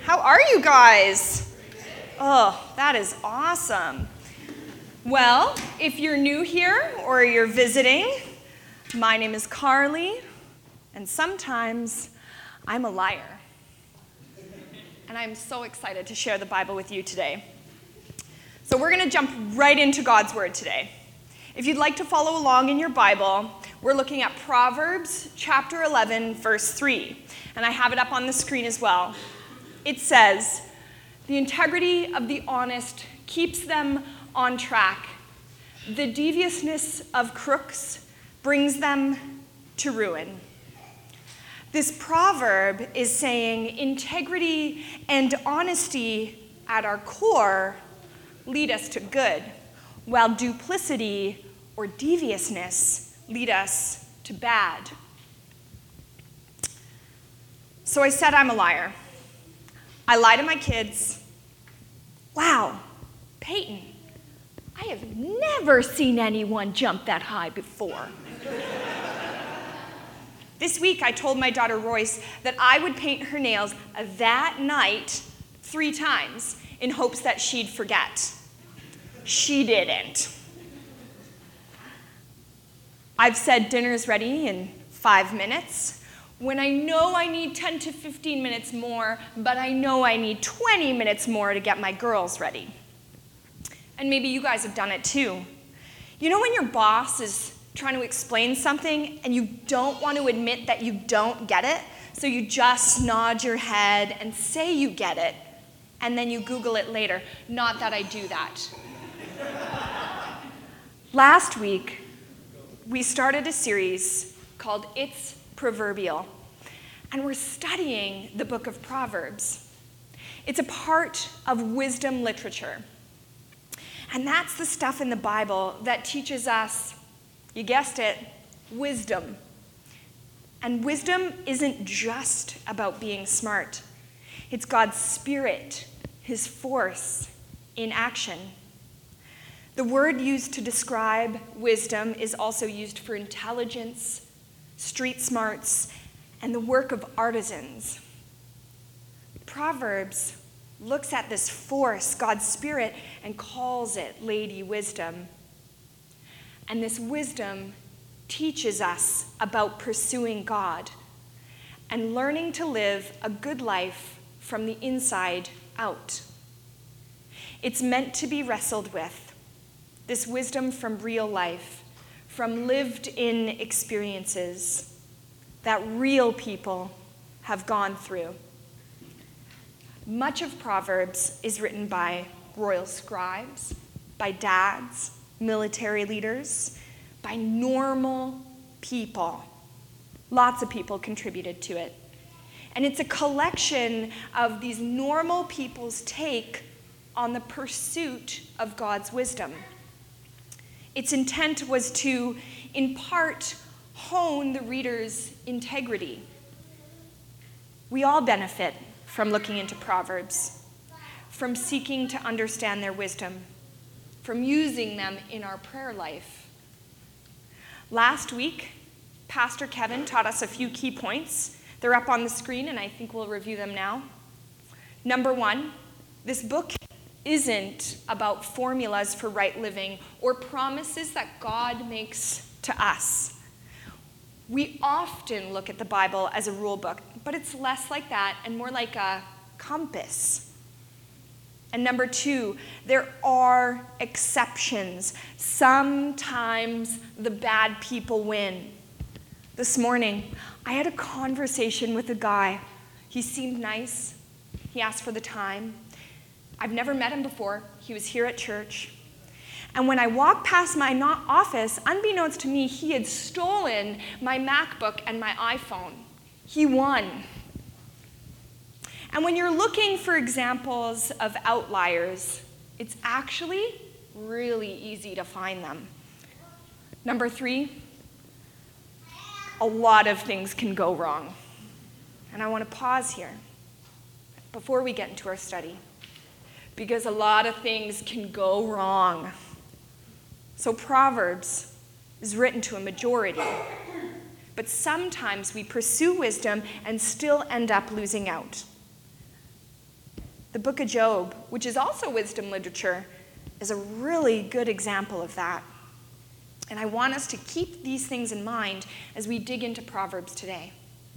How are you guys? Oh, that is awesome. Well, if you're new here or you're visiting, my name is Carly, and sometimes I'm a liar. And I'm so excited to share the Bible with you today. So we're going to jump right into God's Word today. If you'd like to follow along in your Bible, we're looking at Proverbs chapter 11, verse 3. And I have it up on the screen as well. It says, "The integrity of the honest keeps them on track. The deviousness of crooks brings them to ruin." This proverb is saying integrity and honesty at our core lead us to good, while duplicity or deviousness lead us to bad. So I said I'm a liar. I lie to my kids. Wow, Peyton, I have never seen anyone jump that high before. This week, I told my daughter Royce that I would paint her nails that night 3 times in hopes that she'd forget. She didn't. I've said dinner's ready in 5 minutes, when I know I need 10 to 15 minutes more, but I know I need 20 minutes more to get my girls ready. And maybe you guys have done it too. You know when your boss is trying to explain something and you don't want to admit that you don't get it, so you just nod your head and say you get it, and then you Google it later. Not that I do that. Last week, we started a series called It's Proverbial, and we're studying the book of Proverbs. It's a part of wisdom literature, and that's the stuff in the Bible that teaches us, you guessed it, wisdom. And wisdom isn't just about being smart. It's God's Spirit, His force in action. The word used to describe wisdom is also used for intelligence, street smarts, and the work of artisans. Proverbs looks at this force, God's Spirit, and calls it Lady Wisdom. And this wisdom teaches us about pursuing God and learning to live a good life from the inside out. It's meant to be wrestled with, this wisdom from real life, from lived-in experiences that real people have gone through. Much of Proverbs is written by royal scribes, by dads, military leaders, by normal people. Lots of people contributed to it. And it's a collection of these normal people's take on the pursuit of God's wisdom. Its intent was to, in part, hone the reader's integrity. We all benefit from looking into Proverbs, from seeking to understand their wisdom, from using them in our prayer life. Last week, Pastor Kevin taught us a few key points. They're up on the screen, and I think we'll review them now. Number 1, this book isn't about formulas for right living or promises that God makes to us. We often look at the Bible as a rule book, but it's less like that and more like a compass. And number 2, there are exceptions. Sometimes the bad people win. This morning, I had a conversation with a guy. He seemed nice. He asked for the time. I've never met him before. He was here at church. And when I walked past my office, unbeknownst to me, he had stolen my MacBook and my iPhone. He won. And when you're looking for examples of outliers, it's actually really easy to find them. Number 3, a lot of things can go wrong. And I want to pause here before we get into our study, because a lot of things can go wrong. So Proverbs is written to a majority, but sometimes we pursue wisdom and still end up losing out. The book of Job, which is also wisdom literature, is a really good example of that. And I want us to keep these things in mind as we dig into Proverbs today.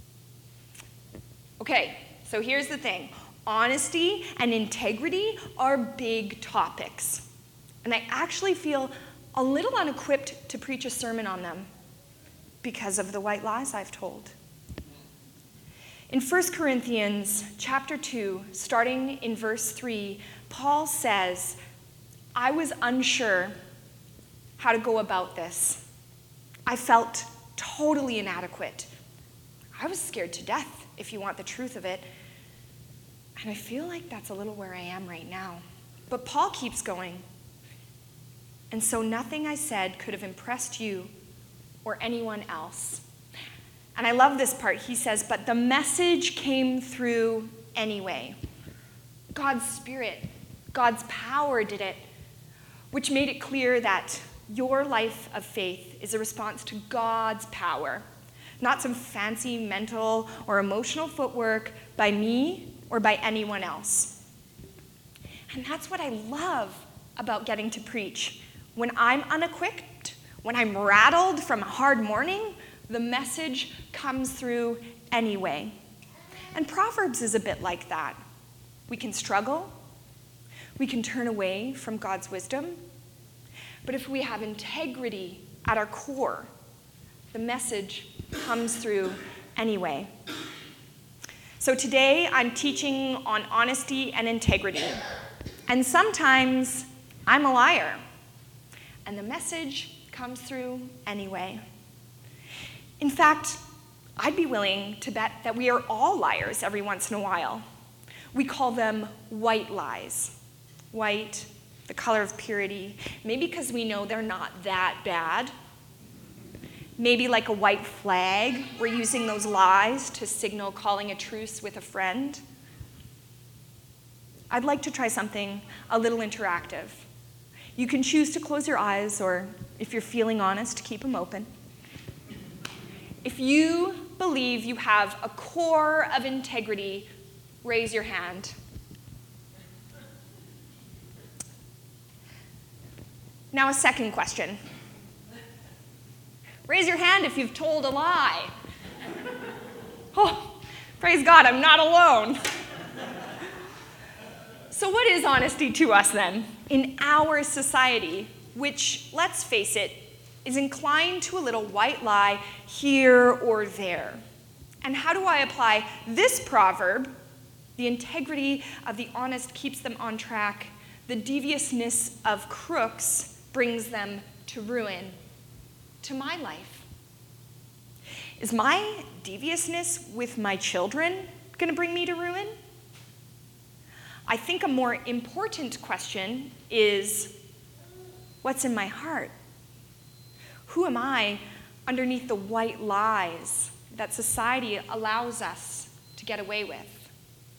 Okay, so here's the thing. Honesty and integrity are big topics. And I actually feel a little unequipped to preach a sermon on them because of the white lies I've told. In 1 Corinthians chapter 2, starting in verse 3, Paul says, I was unsure how to go about this. I felt totally inadequate. I was scared to death, if you want the truth of it. And I feel like that's a little where I am right now. But Paul keeps going. And so nothing I said could have impressed you or anyone else. And I love this part. He says, but the message came through anyway. God's Spirit, God's power did it, which made it clear that your life of faith is a response to God's power, not some fancy mental or emotional footwork by me or by anyone else. And that's what I love about getting to preach. When I'm unequipped, when I'm rattled from a hard morning, the message comes through anyway. And Proverbs is a bit like that. We can struggle. We can turn away from God's wisdom. But if we have integrity at our core, the message comes through anyway. So today I'm teaching on honesty and integrity. And sometimes I'm a liar. And the message comes through anyway. In fact, I'd be willing to bet that we are all liars every once in a while. We call them white lies. White, the color of purity, maybe because we know they're not that bad. Maybe like a white flag, we're using those lies to signal calling a truce with a friend. I'd like to try something a little interactive. You can choose to close your eyes, or if you're feeling honest, keep them open. If you believe you have a core of integrity, raise your hand. Now a second question. Raise your hand if you've told a lie. Oh, praise God, I'm not alone. So what is honesty to us then? In our society, which, let's face it, is inclined to a little white lie here or there. And how do I apply this proverb? The integrity of the honest keeps them on track. The deviousness of crooks brings them to ruin, to my life. Is my deviousness with my children going to bring me to ruin? I think a more important question is, what's in my heart? Who am I underneath the white lies that society allows us to get away with?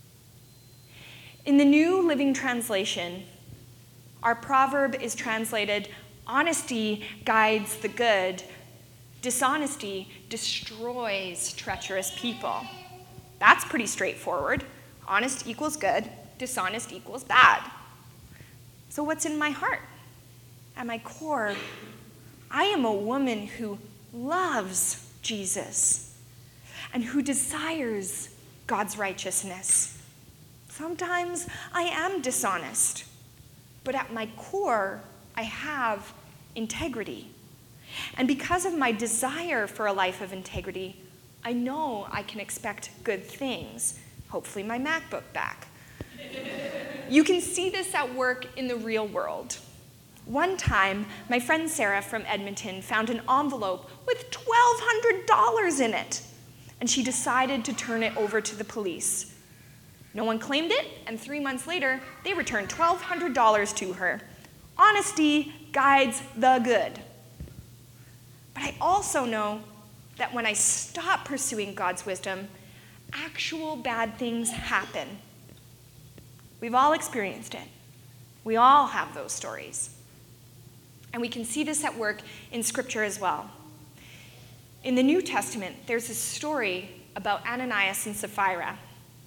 In the New Living Translation, our proverb is translated, honesty guides the good, dishonesty destroys treacherous people. That's pretty straightforward. Honest equals good, dishonest equals bad. So what's in my heart? At my core, I am a woman who loves Jesus and who desires God's righteousness. Sometimes I am dishonest, but at my core, I have integrity. And because of my desire for a life of integrity, I know I can expect good things, hopefully my MacBook back. You can see this at work in the real world. One time, my friend Sarah from Edmonton found an envelope with $1,200 in it, and she decided to turn it over to the police. No one claimed it, and 3 months later, they returned $1,200 to her. Honesty guides the good. But I also know that when I stop pursuing God's wisdom, actual bad things happen. We've all experienced it. We all have those stories. And we can see this at work in Scripture as well. In the New Testament, there's a story about Ananias and Sapphira.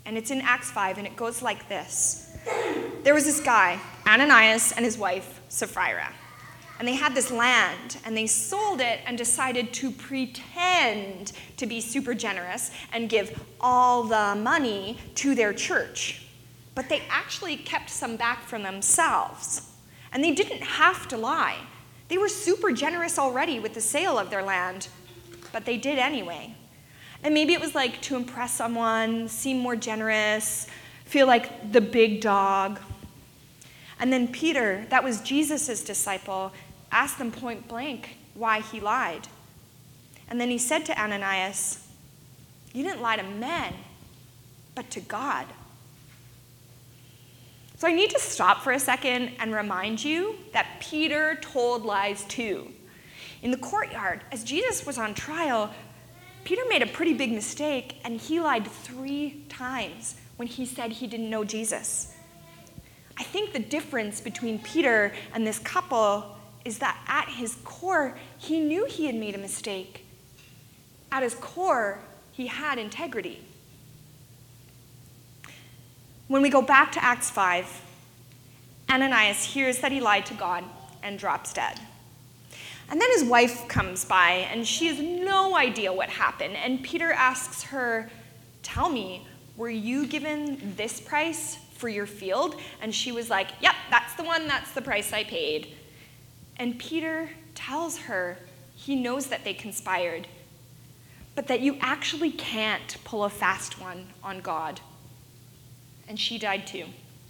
And it's in Acts 5, and it goes like this. There was this guy, Ananias, and his wife, Sapphira. And they had this land, and they sold it and decided to pretend to be super generous and give all the money to their church. But they actually kept some back for themselves. And they didn't have to lie. They were super generous already with the sale of their land, but they did anyway. And maybe it was like to impress someone, seem more generous, feel like the big dog. And then Peter, that was Jesus' disciple, asked them point blank why he lied. And then he said to Ananias, "You didn't lie to men, but to God." So I need to stop for a second and remind you that Peter told lies too. In the courtyard, as Jesus was on trial, Peter made a pretty big mistake, and he lied 3 times when he said he didn't know Jesus. I think the difference between Peter and this couple is that at his core, he knew he had made a mistake. At his core, he had integrity. When we go back to Acts 5, Ananias hears that he lied to God and drops dead. And then his wife comes by, and she has no idea what happened. And Peter asks her, "Tell me, were you given this price for your field?" And she was like, "Yep, that's the one, that's the price I paid." And Peter tells her he knows that they conspired, but that you actually can't pull a fast one on God. And she died too.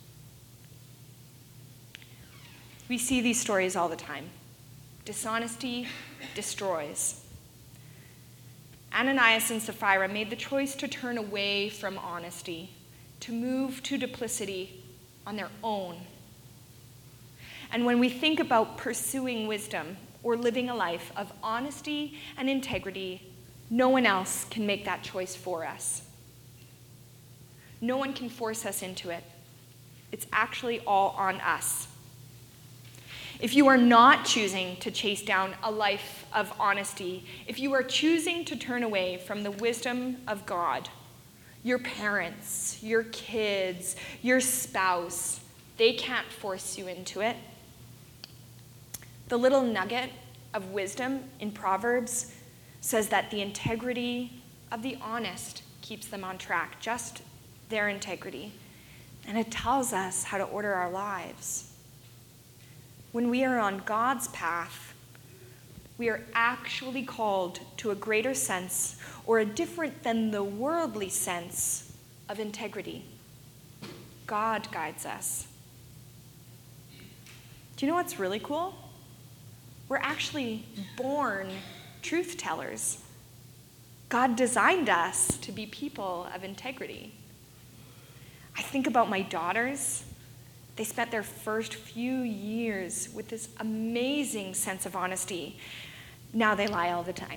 We see these stories all the time. Dishonesty destroys. Ananias and Sapphira made the choice to turn away from honesty, to move to duplicity on their own. And when we think about pursuing wisdom or living a life of honesty and integrity, no one else can make that choice for us. No one can force us into it. It's actually all on us. If you are not choosing to chase down a life of honesty, if you are choosing to turn away from the wisdom of God, your parents, your kids, your spouse, they can't force you into it. The little nugget of wisdom in Proverbs says that the integrity of the honest keeps them on track, just their integrity. And it tells us how to order our lives. When we are on God's path, we are actually called to a greater sense, or a different than the worldly sense, of integrity. God guides us. Do you know what's really cool? We're actually born truth tellers. God designed us to be people of integrity. I think about my daughters. They spent their first few years with this amazing sense of honesty. Now they lie all the time.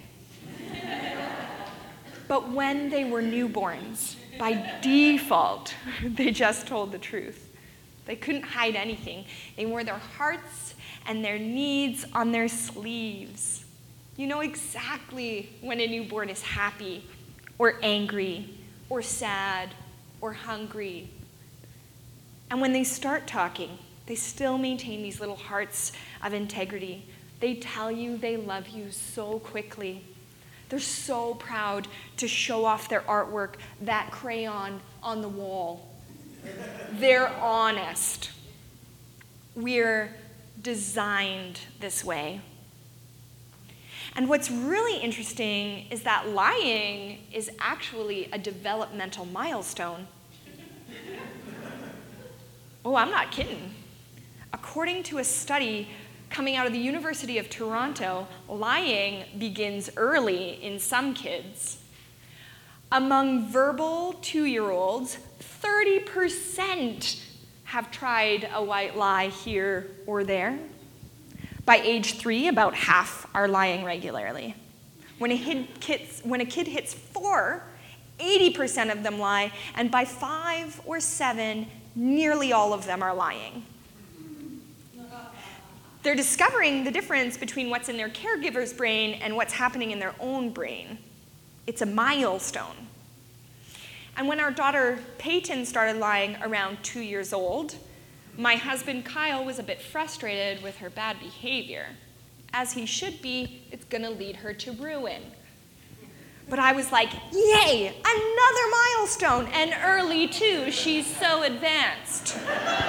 But when they were newborns, by default, they just told the truth. They couldn't hide anything. They wore their hearts and their needs on their sleeves. You know exactly when a newborn is happy or angry or sad or hungry. And when they start talking, they still maintain these little hearts of integrity. They tell you they love you so quickly. They're so proud to show off their artwork, that crayon on the wall. They're honest. We're designed this way. And what's really interesting is that lying is actually a developmental milestone. Oh, I'm not kidding. According to a study coming out of the University of Toronto, lying begins early in some kids. Among verbal 2-year-olds, 30% have tried a white lie here or there. By age 3, about half are lying regularly. When a kid hits 4, 80% of them lie, and by 5 or 7, nearly all of them are lying. They're discovering the difference between what's in their caregiver's brain and what's happening in their own brain. It's a milestone. And when our daughter Peyton started lying around 2 years old, my husband Kyle was a bit frustrated with her bad behavior. As he should be, it's gonna lead her to ruin. But I was like, yay, another milestone, and early too, she's so advanced.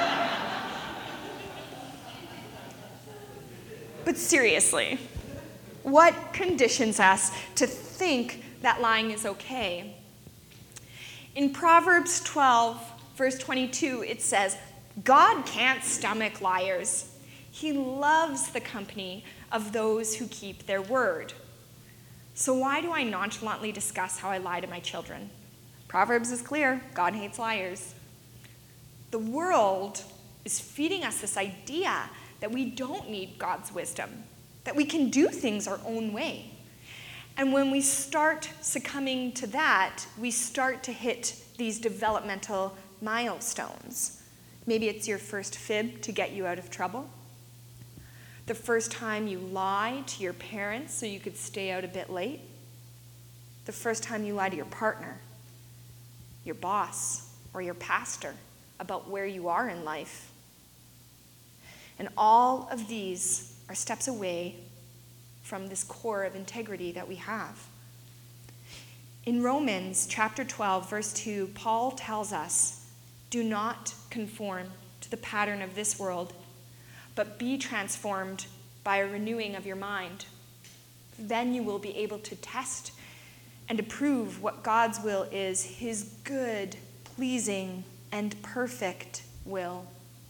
But seriously, what conditions us to think that lying is okay? In Proverbs 12, verse 22, it says, God can't stomach liars. He loves the company of those who keep their word. So why do I nonchalantly discuss how I lie to my children? Proverbs is clear. God hates liars. The world is feeding us this idea that we don't need God's wisdom, that we can do things our own way. And when we start succumbing to that, we start to hit these developmental milestones. Maybe it's your first fib to get you out of trouble. The first time you lie to your parents so you could stay out a bit late. The first time you lie to your partner, your boss, or your pastor about where you are in life. And all of these are steps away from this core of integrity that we have. In Romans chapter 12, verse 2, Paul tells us, do not conform to the pattern of this world, but be transformed by a renewing of your mind. Then you will be able to test and approve what God's will is, his good, pleasing, and perfect will.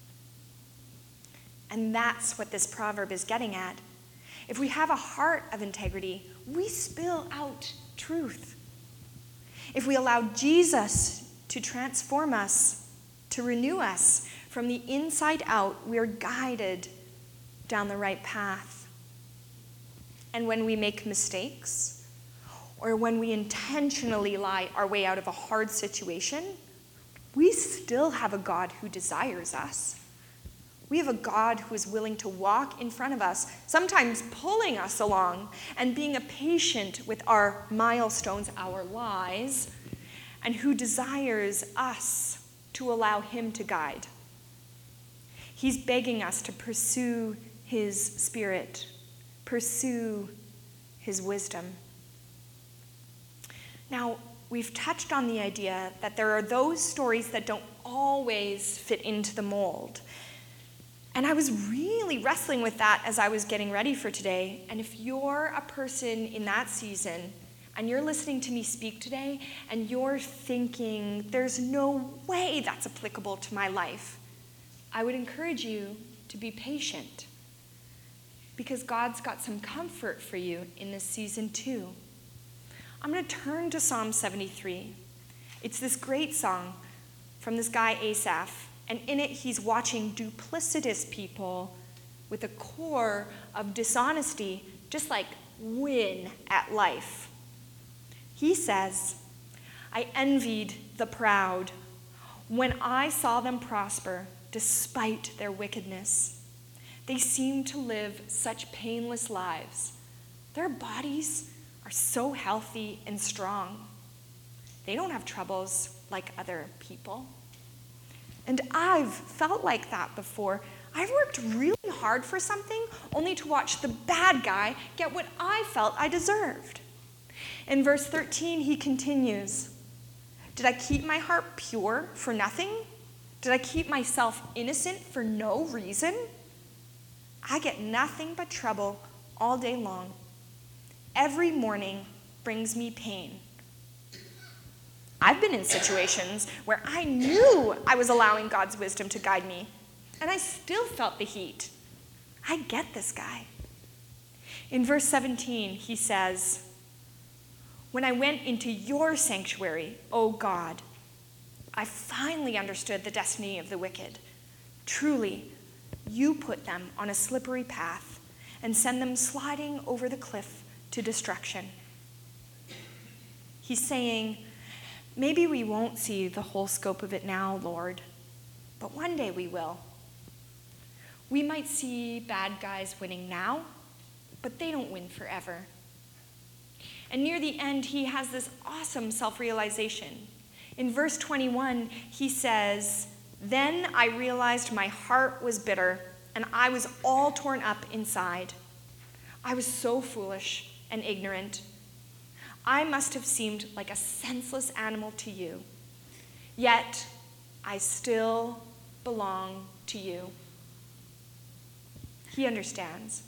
And that's what this proverb is getting at. If we have a heart of integrity, we spill out truth. If we allow Jesus to transform us, to renew us from the inside out, we are guided down the right path. And when we make mistakes, or when we intentionally lie our way out of a hard situation, we still have a God who desires us. We have a God who is willing to walk in front of us, sometimes pulling us along and being a patient with our milestones, our lies, and who desires us to allow him to guide. He's begging us to pursue his spirit, pursue his wisdom. Now, we've touched on the idea that there are those stories that don't always fit into the mold. And I was really wrestling with that as I was getting ready for today. And if you're a person in that season, and you're listening to me speak today, and you're thinking, there's no way that's applicable to my life, I would encourage you to be patient. Because God's got some comfort for you in this season too. I'm going to turn to Psalm 73. It's this great song from this guy Asaph. And in it, he's watching duplicitous people with a core of dishonesty just like win at life. He says, I envied the proud when I saw them prosper despite their wickedness. They seem to live such painless lives. Their bodies are so healthy and strong. They don't have troubles like other people. And I've felt like that before. I've worked really hard for something only to watch the bad guy get what I felt I deserved. In verse 13, he continues, did I keep my heart pure for nothing? Did I keep myself innocent for no reason? I get nothing but trouble all day long. Every morning brings me pain. I've been in situations where I knew I was allowing God's wisdom to guide me, and I still felt the heat. I get this guy. In verse 17, he says, when I went into your sanctuary, O God, I finally understood the destiny of the wicked. Truly, you put them on a slippery path and send them sliding over the cliff to destruction. He's saying, maybe we won't see the whole scope of it now, Lord, but one day we will. We might see bad guys winning now, but they don't win forever. And near the end, he has this awesome self-realization. In verse 21, he says, "Then I realized my heart was bitter, and I was all torn up inside. I was so foolish and ignorant. I must have seemed like a senseless animal to you. Yet I still belong to you." He understands.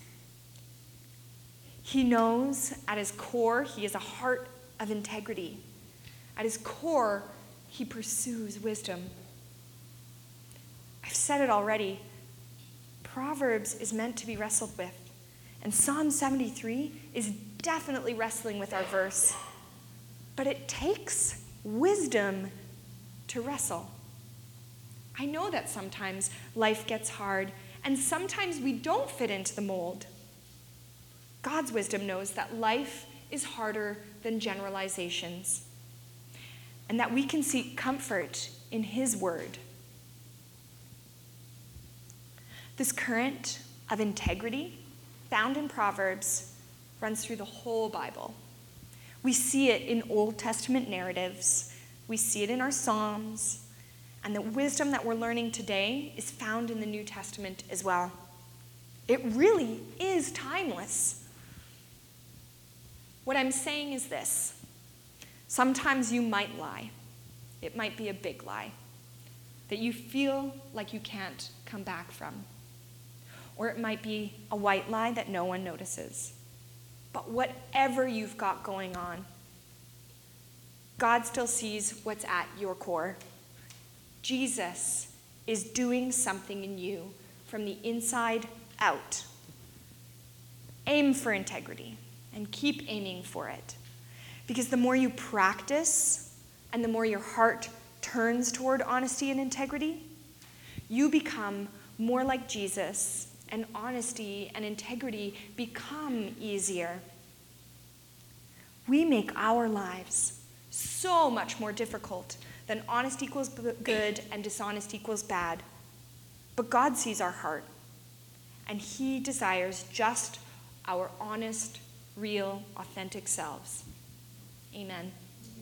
He knows at his core he is a heart of integrity. At his core, he pursues wisdom. I've said it already. Proverbs is meant to be wrestled with. And Psalm 73 is definitely wrestling with our verse. But it takes wisdom to wrestle. I know that sometimes life gets hard, and sometimes we don't fit into the mold. God's wisdom knows that life is harder than generalizations, and that we can seek comfort in his word. This current of integrity found in Proverbs runs through the whole Bible. We see it in Old Testament narratives. We see it in our Psalms. And the wisdom that we're learning today is found in the New Testament as well. It really is timeless. What I'm saying is this. Sometimes you might lie. It might be a big lie that you feel like you can't come back from. Or it might be a white lie that no one notices. But whatever you've got going on, God still sees what's at your core. Jesus is doing something in you from the inside out. Aim for integrity and keep aiming for it. Because the more you practice and the more your heart turns toward honesty and integrity, you become more like Jesus, and honesty and integrity become easier. We make our lives so much more difficult than honest equals good and dishonest equals bad. But God sees our heart, and he desires just our honest, real, authentic selves. Amen.